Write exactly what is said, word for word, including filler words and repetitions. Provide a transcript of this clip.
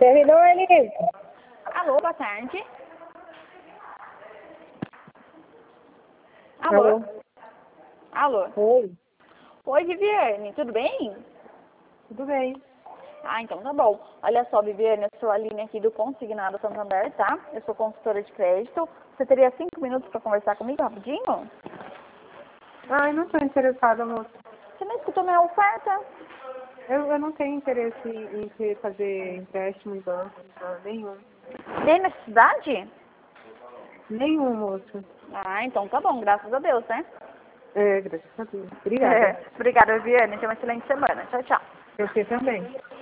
Servidor, Elise. Alô, boa tarde. Alô? Alô? Alô? Oi, Oi, Viviane, tudo bem? tudo bem? Ah, então tá bom. Olha só, Viviane, eu sou a Aline aqui do Consignado Santander, tá? Eu sou consultora de crédito. Você teria cinco minutos para conversar comigo rapidinho? Ai, não estou interessada, moça. Você não escutou minha oferta? Eu, eu não tenho interesse em ter- fazer empréstimo em banco, não, nenhum. Tem necessidade? Nenhum, moça. Ah, então tá bom, graças a Deus, né? É, graças a Deus. Obrigada. Obrigada, Viviane. Tenha uma excelente semana. Tchau, tchau. Você também.